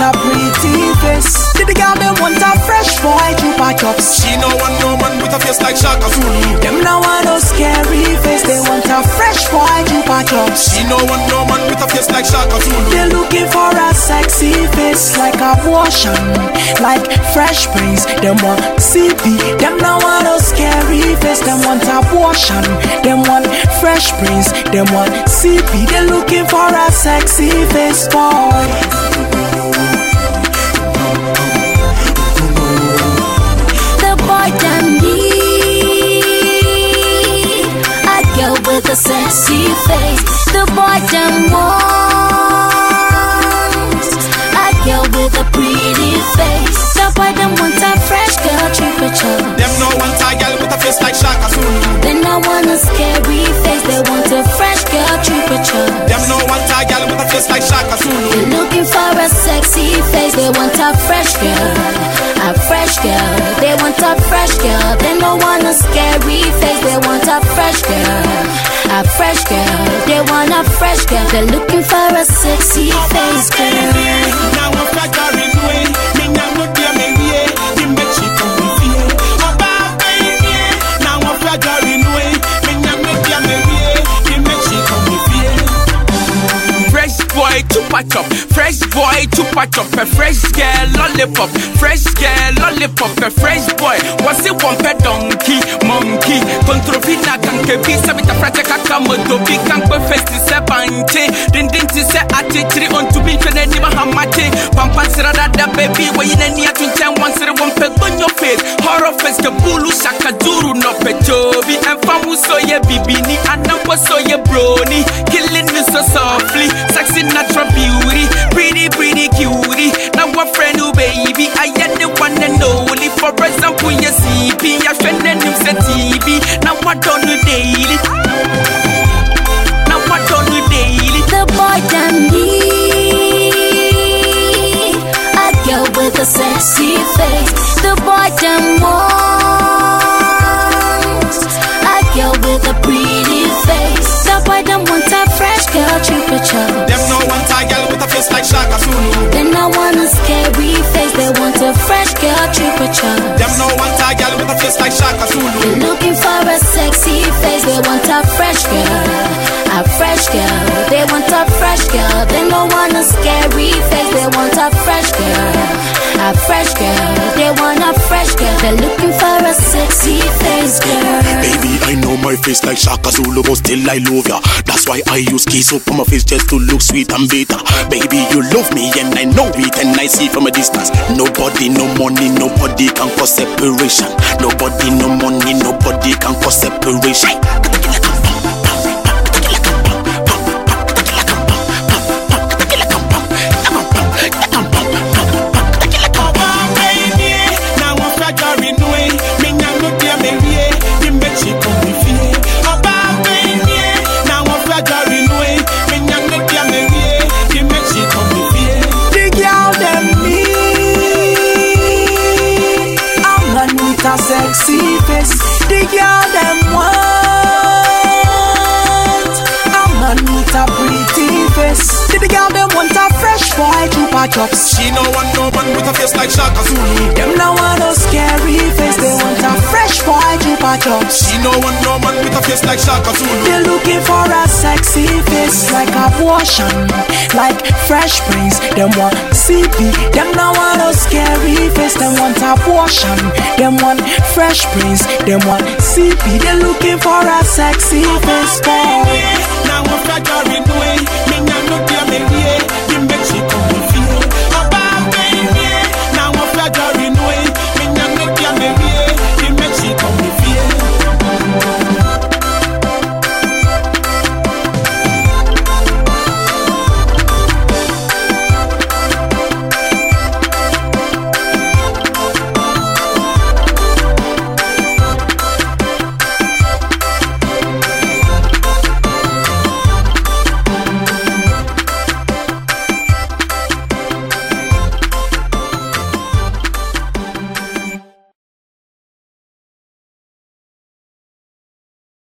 a pretty face. The girl them want a fresh boy chupa chops. She no want no man with a face like Shaka Zulu. Them no want no scary face. They want a fresh boy chupa chops. She no want no man with a face like Shaka Zulu. They're looking for a sexy face like abortion, like Fresh Prince. Them want CP. Them no want no scary face. Them want abortion. Them want Fresh Prince. Them want CP. They're looking for a sexy face boy. The boy can need a girl with a sexy face. The boy can want a girl with a pretty face. The boy them want a fresh girl, triple chop. Them no want a girl with a face like Shaka Zulu. They no want a scary face. They want a fresh girl, triple chop. Them no want a girl with a face like Shaka Zulu. They're looking for a sexy face. They want a fresh girl, a fresh girl. They want a fresh girl. They no want a scary face. They want a fresh girl, a fresh girl. They want a fresh girl. They're looking for a sexy face girl. Now I'm flattering way. Me now no dear me way. You make she come with fear. Oh baby, now I'm flattering way. Me now no dear me way. You make she come with fear. Fresh boy chupa chop, fresh boy chupa chop, a fresh girl lollipop, fresh girl lollipop, a fresh boy. What's it one pet donkey, monkey? Controvina canke pisa with a frate kakamoto, big canque festi se banche. Dindinti se ati on to be when any mahamate. Pampansera da baby, where you need to tell once it won't pet on your face. Horror face the bulu shaka duru no pechobi. And famu so ye bibini, and number so ye brony. Killing me so softly, sexy natural beauty, pretty cutie. Now a friend who baby, I am the one and only. For example, you CP, your friend and him say TV. Now what on you daily? Now what on you daily? The boy can need a girl with a sexy face. The boy can want a girl with a pretty face. The boy them want a fresh girl, triple chop. Them no want a girl with a face like Shaka Zulu. They no want a scary face. They want a fresh girl, triple chop. Them no want a girl with a face like Shaka Zulu. They're looking for a sexy face. They want a fresh girl, a fresh girl. They want a fresh girl. They no want a scary face. They want a fresh girl, a fresh girl. They want a fresh girl. They're looking for a sexy face girl. Baby, I know my face like Shaka Zulu, but still I love ya. That's why I use kiss up on my face just to look sweet and bitter. Baby, you love me and I know it, and I see from a distance. Nobody, no money, nobody can cause separation. Nobody, no money, nobody can cause separation. Now I'm flattering way. Me now no dear me way. You make she come with fear. Oh baby, now I'm flattering way. Me now no dear me way. You make she come with fear. The girl them need a man with a sexy face. The girl them want a man with a pretty face. The girl them want a fresh boy chupa chops. She no want no man with a face like Shaka Zulu. Them no want no scary face. They want a fresh boy chupa chops. She no want no man with a face like Shaka Zulu. They're looking for a sexy face like abortion, like Fresh Prince. Them want CP. Them no want no scary face. Them want abortion. Them want Fresh Prince. Them want CP. They're looking for a sexy face boy. Now I'm flattering way. Me now no dear me way.